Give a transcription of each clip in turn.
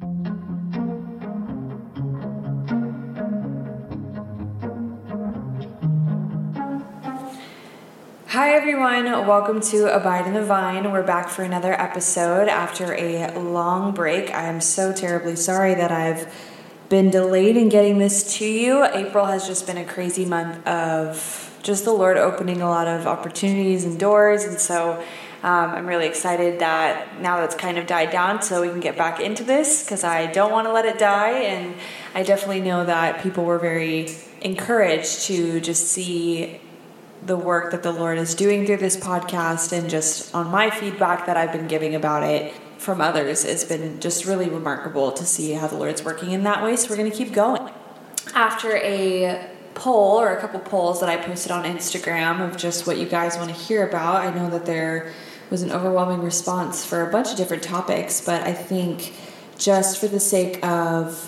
Hi everyone, welcome to Abide in the Vine. We're back for another episode after a long break. I am so terribly sorry that I've been delayed in getting this to you. April has just been a crazy month of just the Lord opening a lot of opportunities and doors, and so I'm really excited that now that's kind of died down so we can get back into this, because I don't want to let it die. And I definitely know that people were very encouraged to just see the work that the Lord is doing through this podcast, and just on my feedback that I've been giving about it from others, it's been just really remarkable to see how the Lord's working in that way. So we're going to keep going. After a poll, or a couple polls that I posted on Instagram of just what you guys want to hear about, I know that there was an overwhelming response for a bunch of different topics, but I think just for the sake of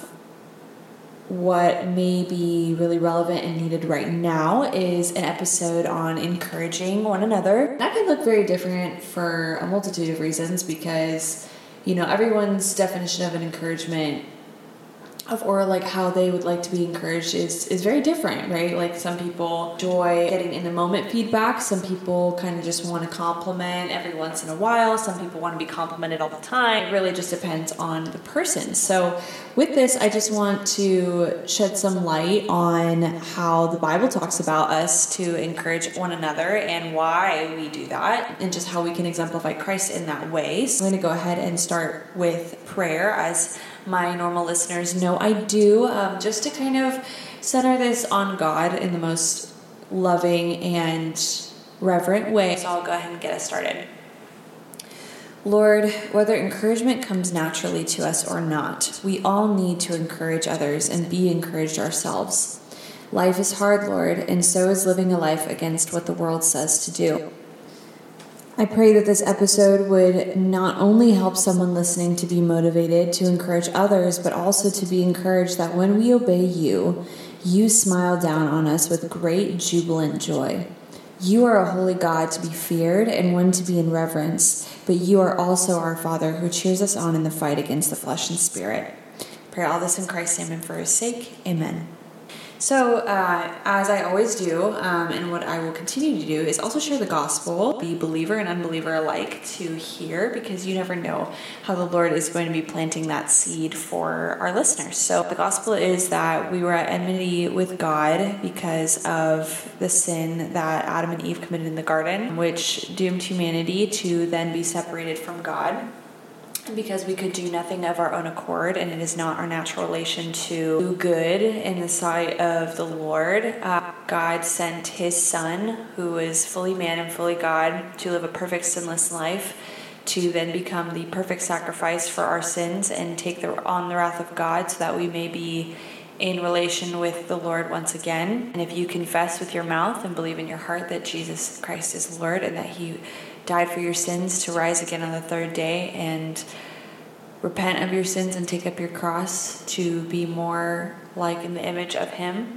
what may be really relevant and needed right now is an episode on encouraging one another. That can look very different for a multitude of reasons, because, you know, everyone's definition of an encouragement or like how they would like to be encouraged is very different, right? Like some people enjoy getting in the moment feedback. Some people kind of just want to compliment every once in a while. Some people want to be complimented all the time. It really just depends on the person. So with this, I just want to shed some light on how the Bible talks about us to encourage one another and why we do that, and just how we can exemplify Christ in that way. So I'm going to go ahead and start with prayer, as my normal listeners know I do, just to kind of center this on God in the most loving and reverent way. So I'll go ahead and get us started. Lord, whether encouragement comes naturally to us or not, we all need to encourage others and be encouraged ourselves. Life is hard, Lord, and so is living a life against what the world says to do. I pray that this episode would not only help someone listening to be motivated to encourage others, but also to be encouraged that when we obey you, you smile down on us with great jubilant joy. You are a holy God to be feared and one to be in reverence, but you are also our Father who cheers us on in the fight against the flesh and spirit. Pray all this in Christ's name and for his sake. Amen. So, as I always do, and what I will continue to do, is also share the gospel, be believer and unbeliever alike, to hear, because you never know how the Lord is going to be planting that seed for our listeners. So the gospel is that we were at enmity with God because of the sin that Adam and Eve committed in the garden, which doomed humanity to then be separated from God, because we could do nothing of our own accord, and it is not our natural relation to do good in the sight of the Lord. God sent his Son, who is fully man and fully God, to live a perfect sinless life, to then become the perfect sacrifice for our sins and take on the wrath of God, so that we may be in relation with the Lord once again. And if you confess with your mouth and believe in your heart that Jesus Christ is Lord, and that he died for your sins to rise again on the third day, and repent of your sins and take up your cross to be more like in the image of him,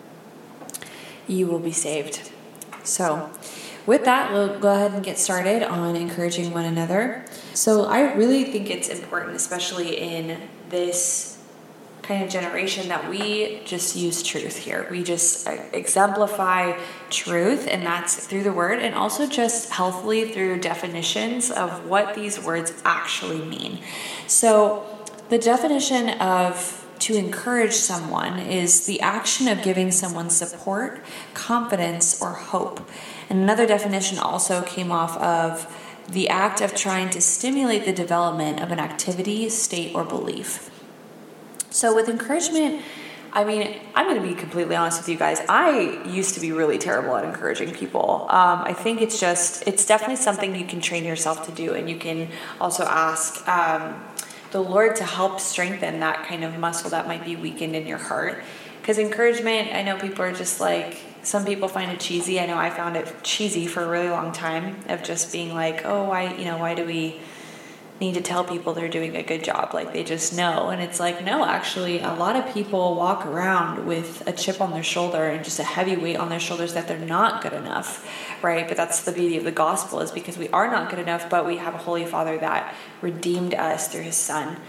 you will be saved. So with that, we'll go ahead and get started on encouraging one another. So I really think it's important, especially in this kind of generation, that we just use truth here. We just exemplify truth, and that's through the word, and also just healthily through definitions of what these words actually mean. So the definition of to encourage someone is the action of giving someone support, confidence, or hope. And another definition also came off of the act of trying to stimulate the development of an activity, state, or belief. So with encouragement, I mean, I'm going to be completely honest with you guys. I used to be really terrible at encouraging people. I think it's definitely something you can train yourself to do, and you can also ask the Lord to help strengthen that kind of muscle that might be weakened in your heart. Because encouragement, I know people are just like, some people find it cheesy. I know I found it cheesy for a really long time, of just being like, oh, why do we need to tell people they're doing a good job? Like, they just know. And it's like, no, actually, a lot of people walk around with a chip on their shoulder and just a heavy weight on their shoulders that they're not good enough, right? But that's the beauty of the gospel, is because we are not good enough, but we have a Holy Father that redeemed us through his Son.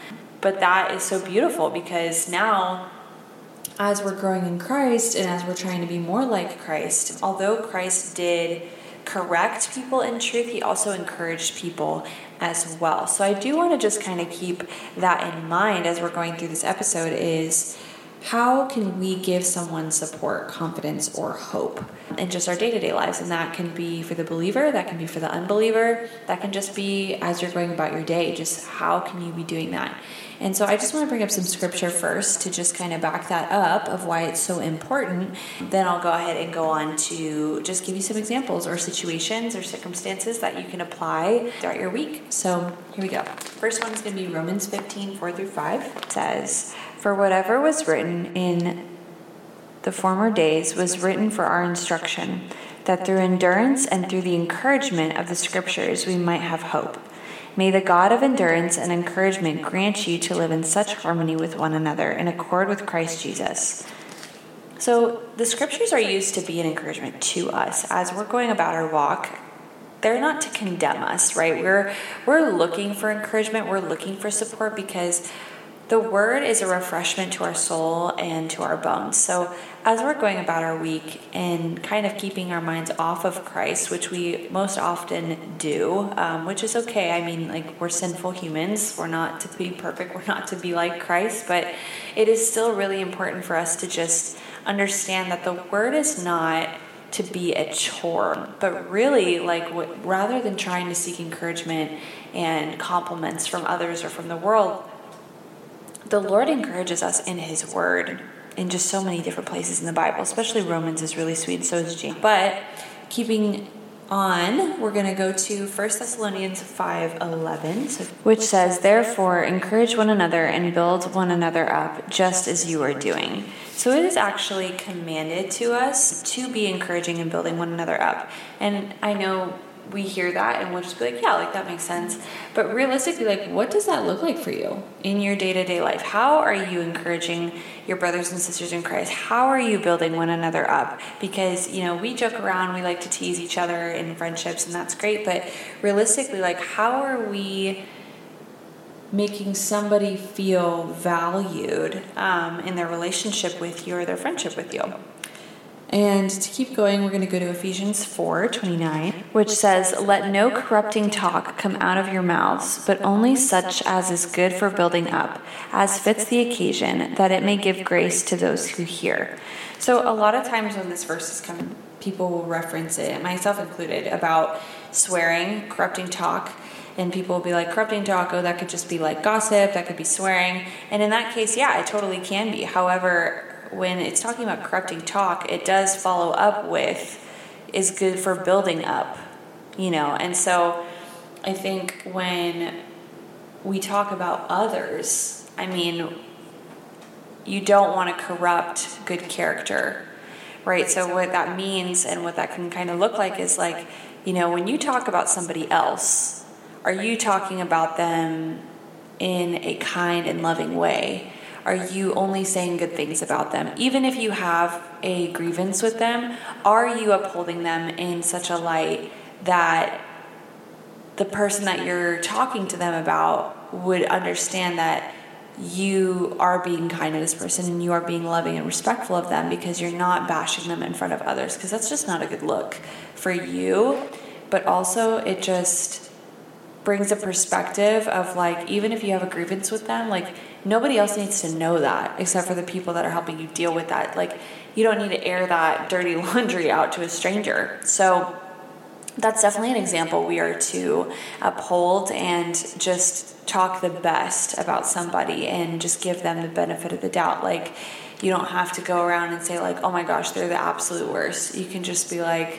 But that is so beautiful because now, as we're growing in Christ and as we're trying to be more like Christ, although Christ did correct people in truth, he also encouraged people as well. So I do want to just kind of keep that in mind as we're going through this episode is how can we give someone support, confidence, or hope in just our day-to-day lives? And that can be for the believer, that can be for the unbeliever, that can just be as you're going about your day, just how can you be doing that? And so I just want to bring up some scripture first to just kind of back that up of why it's so important. Then I'll go ahead and go on to just give you some examples or situations or circumstances that you can apply throughout your week. So here we go. First one is going to be Romans 15, 4-5. It says, "For whatever was written in the former days was written for our instruction, that through endurance and through the encouragement of the scriptures we might have hope. May the God of endurance and encouragement grant you to live in such harmony with one another in accord with Christ Jesus." So the scriptures are used to be an encouragement to us as we're going about our walk. They're not to condemn us, right? We're looking for encouragement. We're looking for support because the word is a refreshment to our soul and to our bones. So as we're going about our week and kind of keeping our minds off of Christ, which we most often do, which is okay. I mean, like, we're sinful humans. We're not to be perfect. We're not to be like Christ. But it is still really important for us to just understand that the word is not to be a chore, but really, like, rather than trying to seek encouragement and compliments from others or from the world, the Lord encourages us in his word in just so many different places in the Bible, especially Romans is really sweet, so is James. But keeping on, we're going to go to 1 Thessalonians 5:11, which says, "Therefore, encourage one another and build one another up, just as you are doing." So it is actually commanded to us to be encouraging and building one another up. And I know we hear that and we'll just be like, yeah, like that makes sense. But realistically, like, what does that look like for you in your day-to-day life? How are you encouraging your brothers and sisters in Christ? How are you building one another up? Because, we joke around, we like to tease each other in friendships, and that's great. But realistically, like, how are we making somebody feel valued in their relationship with you or their friendship with you? And to keep going, we're going to go to Ephesians 4:29, which says, "Let no corrupting talk come out of your mouths, but only such as is good for building up, as fits the occasion, that it may give grace to those who hear." So a lot of times when this verse is coming, people will reference it, myself included, about swearing, corrupting talk. And people will be like, corrupting talk, oh, that could just be like gossip, that could be swearing. And in that case, yeah, it totally can be. However, when it's talking about corrupting talk, it does follow up with is good for building up, And so I think when we talk about others, I mean, you don't want to corrupt good character, right? So what that means and what that can kind of look like is like, when you talk about somebody else, are you talking about them in a kind and loving way? Are you only saying good things about them? Even if you have a grievance with them, are you upholding them in such a light that the person that you're talking to them about would understand that you are being kind to this person and you are being loving and respectful of them because you're not bashing them in front of others? Because that's just not a good look for you. But also it just brings a perspective of, like, even if you have a grievance with them, like, nobody else needs to know that except for the people that are helping you deal with that. Like, you don't need to air that dirty laundry out to a stranger. So that's definitely an example we are to uphold and just talk the best about somebody and just give them the benefit of the doubt. Like, you don't have to go around and say, like, oh my gosh, they're the absolute worst. You can just be like,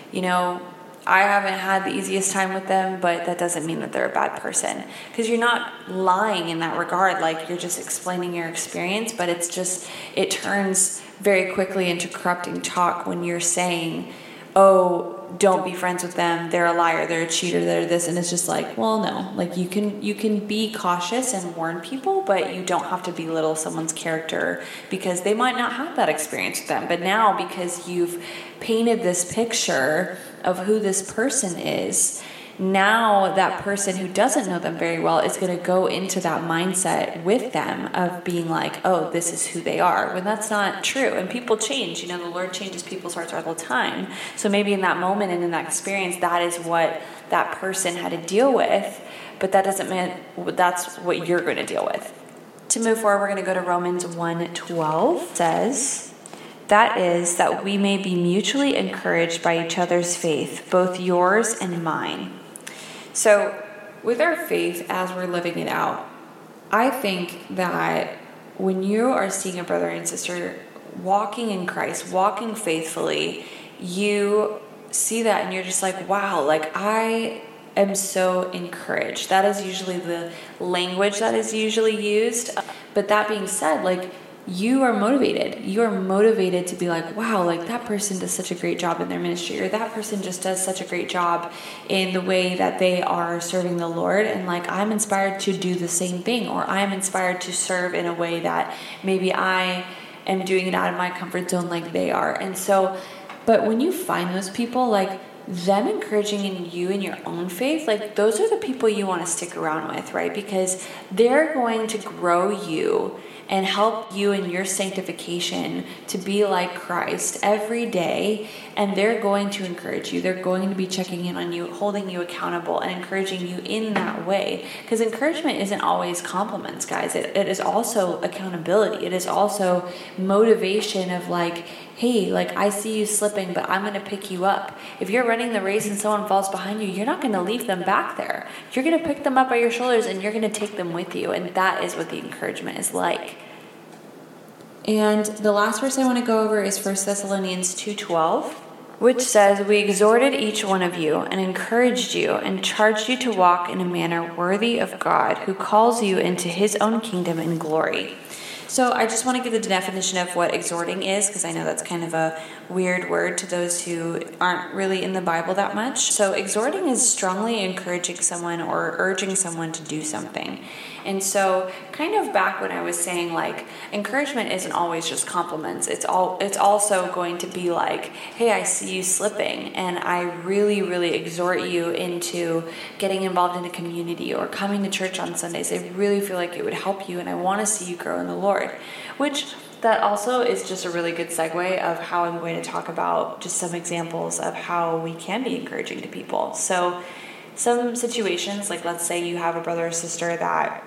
I haven't had the easiest time with them, but that doesn't mean that they're a bad person. Because you're not lying in that regard. Like, you're just explaining your experience, but it turns very quickly into corrupting talk when you're saying, oh, don't be friends with them, they're a liar, they're a cheater, they're this. And it's just like, well, no. Like, you can be cautious and warn people, but you don't have to belittle someone's character because they might not have that experience with them. But now, because you've painted this picture of who this person is, now that person who doesn't know them very well is going to go into that mindset with them of being like, oh, this is who they are, when that's not true. And people change. The Lord changes people's hearts all the time. So maybe in that moment and in that experience, that is what that person had to deal with, but that doesn't mean that's what you're going to deal with. To move forward, we're going to go to Romans 1:12. It says, that is, that we may be mutually encouraged by each other's faith, both yours and mine. So with our faith as we're living it out, I think that when you are seeing a brother and sister walking in Christ, walking faithfully, you see that and you're just like, wow, like I am so encouraged. That is usually the language that is usually used. But that being said, like, you are motivated. You are motivated to be like, wow, like that person does such a great job in their ministry, or that person just does such a great job in the way that they are serving the Lord. And like, I'm inspired to do the same thing, or I'm inspired to serve in a way that maybe I am doing it out of my comfort zone like they are. And so, but when you find those people, like them encouraging in you in your own faith, like those are the people you want to stick around with, right? Because they're going to grow you and help you in your sanctification to be like Christ every day. And they're going to encourage you. They're going to be checking in on you, holding you accountable, and encouraging you in that way. Because encouragement isn't always compliments, guys. It is also accountability. It is also motivation of like, hey, like I see you slipping, but I'm going to pick you up. If you're running the race and someone falls behind you, you're not going to leave them back there. You're going to pick them up by your shoulders and you're going to take them with you. And that is what the encouragement is like. And the last verse I want to go over is 1 Thessalonians 2:12, which says, we exhorted each one of you and encouraged you and charged you to walk in a manner worthy of God, who calls you into his own kingdom and glory. So I just want to give the definition of what exhorting is, because I know that's kind of a weird word to those who aren't really in the Bible that much. So exhorting is strongly encouraging someone or urging someone to do something. And so kind of back when I was saying like encouragement isn't always just compliments. It's also going to be like, hey, I see you slipping and I really, really exhort you into getting involved in a community or coming to church on Sundays. I really feel like it would help you and I want to see you grow in the Lord, which that also is just a really good segue of how I'm going to talk about just some examples of how we can be encouraging to people. So some situations, like let's say you have a brother or sister that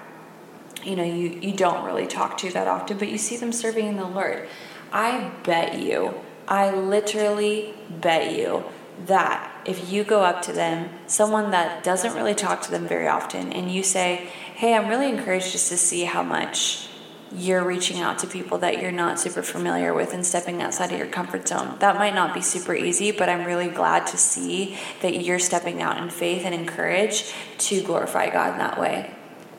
you don't really talk to that often, but you see them serving in the Lord. I literally bet you that if you go up to them, someone that doesn't really talk to them very often, and you say, hey, I'm really encouraged just to see how much you're reaching out to people that you're not super familiar with and stepping outside of your comfort zone. That might not be super easy, but I'm really glad to see that you're stepping out in faith and encourage to glorify God in that way.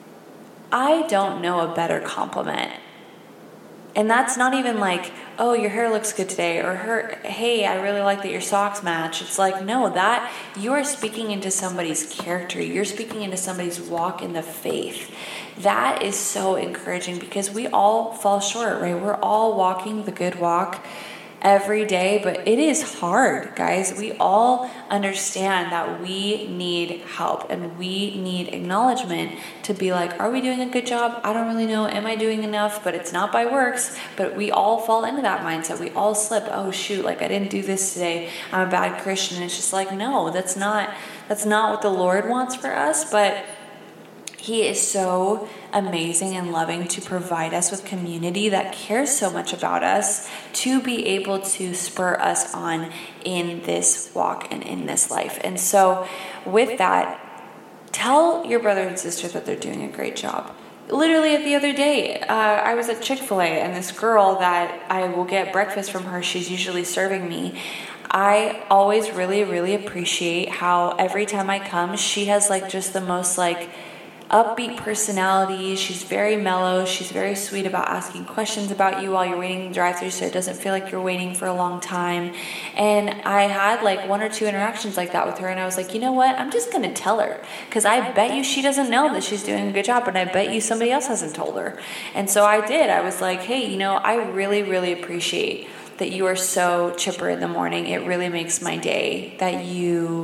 I don't know a better compliment. And that's not even like, oh, your hair looks good today, or hey, I really like that your socks match. It's like, no, that you are speaking into somebody's character. You're speaking into somebody's walk in the faith. That is so encouraging because we all fall short, right? We're all walking the good walk every day, but it is hard, guys. We all understand that we need help and we need acknowledgement to be like, are we doing a good job? I don't really know. Am I doing enough? But it's not by works. But we all fall into that mindset. We all slip. Oh shoot, like I didn't do this today. I'm a bad Christian. And it's just like, no, that's not what the Lord wants for us. But He is so amazing and loving to provide us with community that cares so much about us to be able to spur us on in this walk and in this life. And so with that, tell your brother and sister that they're doing a great job. Literally the other day, I was at Chick-fil-A and this girl that I will get breakfast from her, she's usually serving me. I always really, really appreciate how every time I come, she has like just the most like upbeat personality. She's very mellow. She's very sweet about asking questions about you while you're waiting in the drive-thru, so it doesn't feel like you're waiting for a long time. And I had like 1 or 2 interactions like that with her, and I was like, you know what? I'm just going to tell her, because I bet you she doesn't know that she's doing a good job, and I bet you somebody else hasn't told her. And so I did. I was like, hey, I really, really appreciate that you are so chipper in the morning. It really makes my day that you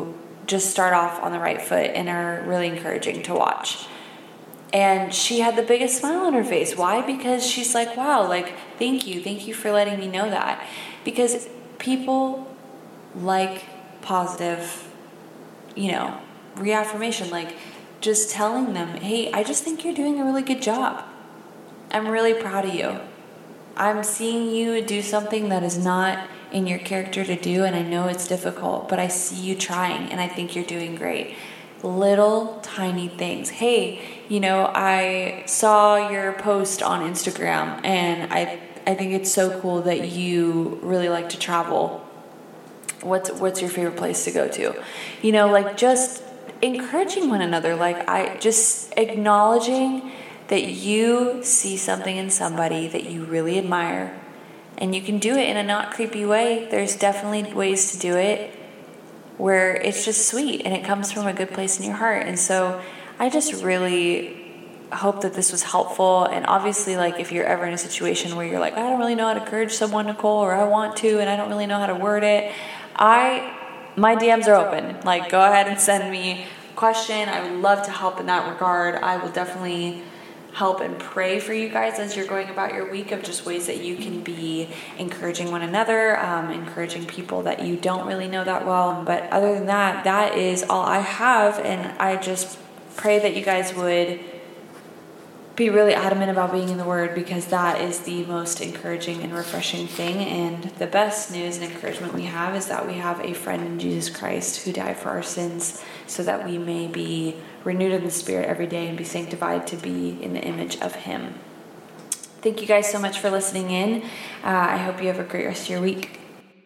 just start off on the right foot and are really encouraging to watch. And she had the biggest smile on her face. Why? Because she's like, wow, like, thank you for letting me know that. Because people like positive, reaffirmation, like just telling them, hey, I just think you're doing a really good job. I'm really proud of you. I'm seeing you do something that is not in your character to do, and I know it's difficult, but I see you trying, and I think you're doing great. Little tiny things. Hey, I saw your post on Instagram, and I think it's so cool that you really like to travel. What's your favorite place to go to? Like just encouraging one another. Like I just acknowledging that you see something in somebody that you really admire, and you can do it in a not creepy way. There's definitely ways to do it where it's just sweet and it comes from a good place in your heart. And so I just really hope that this was helpful. And obviously, like, if you're ever in a situation where you're like, I don't really know how to encourage someone, Nicole, or I want to, and I don't really know how to word it, my DMs are open. Like, go ahead and send me a question. I would love to help in that regard. I will definitely help and pray for you guys as you're going about your week of just ways that you can be encouraging one another, encouraging people that you don't really know that well. But other than that, that is all I have. And I just pray that you guys would be really adamant about being in the Word, because that is the most encouraging and refreshing thing. And the best news and encouragement we have is that we have a friend in Jesus Christ who died for our sins so that we may be renewed in the Spirit every day and be sanctified to be in the image of Him. Thank you guys so much for listening in. I hope you have a great rest of your week.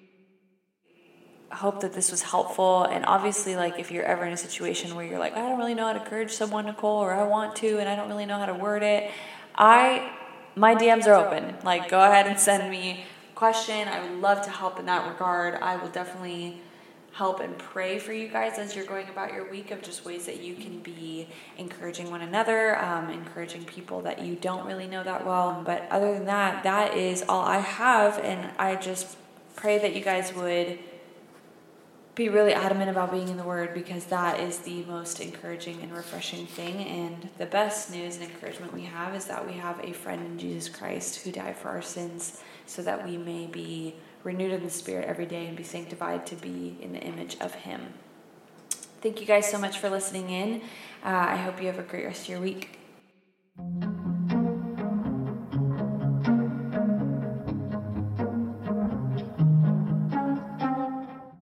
Hope that this was helpful. And obviously, like, if you're ever in a situation where you're like, I don't really know how to encourage someone, Nicole, or I want to, and I don't really know how to word it, my DMs are open. Like, go ahead and send me a question. I would love to help in that regard. I will definitely help and pray for you guys as you're going about your week of just ways that you can be encouraging one another, encouraging people that you don't really know that well. But other than that, that is all I have. And I just pray that you guys would be really adamant about being in the Word, because that is the most encouraging and refreshing thing. And the best news and encouragement we have is that we have a friend in Jesus Christ who died for our sins so that we may be renewed in the Spirit every day and be sanctified to be in the image of Him. Thank you guys so much for listening in. I hope you have a great rest of your week.